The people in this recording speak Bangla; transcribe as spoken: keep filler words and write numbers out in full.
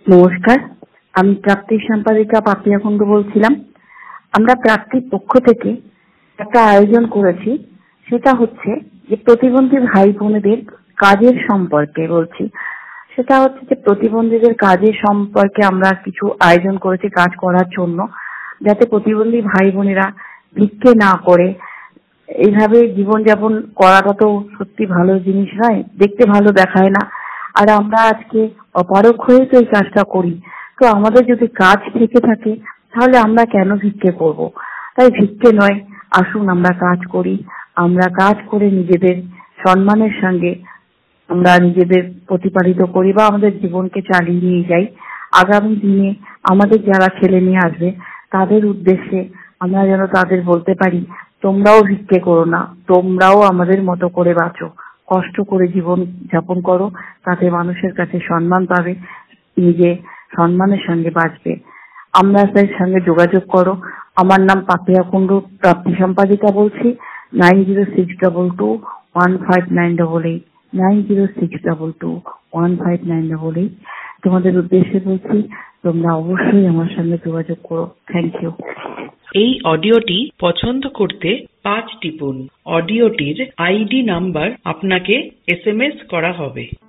নমস্কার, আমি প্রাপ্তির সম্পাদিকা পাপিয়া কুন্ডু বলছিলাম। আমরা প্রাপ্তির পক্ষ থেকে একটা আয়োজন করেছি, সেটা হচ্ছে যে প্রতিবন্ধী ভাই বোনেদের কাজের সম্পর্কে বলছি। সেটা হচ্ছে যে প্রতিবন্ধীদের কাজের সম্পর্কে আমরা কিছু আয়োজন করেছি কাজ করার জন্য, যাতে প্রতিবন্ধী ভাই বোনেরা ভিক্ষে না করে এইভাবে জীবনযাপন করাটা তো সত্যি ভালো জিনিস নয়, দেখতে ভালো দেখায় না। আর আমরা আজকে অপারগ হয়ে তো এই কাজটা করি, তো আমাদের যদি কাজ থেকে থাকে তাহলে আমরা কেন ভিক্ষে করব? তাই ভিক্ষে নয়, আসুন আমরা কাজ করি। আমরা কাজ করে নিজেদের সম্মানের সঙ্গে আমরা নিজেদের প্রতিপালিত করি বা আমাদের জীবনকে চালিয়ে নিয়ে যাই। আগামী দিনে আমাদের যারা ছেলে মেয়ে আসবে তাদের উদ্দেশ্যে আমরা যেন তাদের বলতে পারি, তোমরাও ভিক্ষে করো না, তোমরাও আমাদের মতো করে বাঁচো, কষ্ট করে জীবন যাপন করো, তাতে মানুষের কাছে সম্মান পাবে, নিজে সম্মানের সঙ্গে বাঁচবে। আমাদের সঙ্গে যোগাযোগ করো। আমার নাম পাপিয়া কুন্ডু, প্রাপ্তি সম্পাদিকা বলছি। Nine zero six double two one five nine double eight nine zero six double two one five nine double eight তোমাদের উদ্দেশ্যে বলছি, তোমরা অবশ্যই আমার সঙ্গে যোগাযোগ করো। Thank you. এই অডিওটি পছন্দ করতে পাঁচ টিপুন। অডিওটির আইডি নাম্বার আপনাকে এস এম এস করা হবে।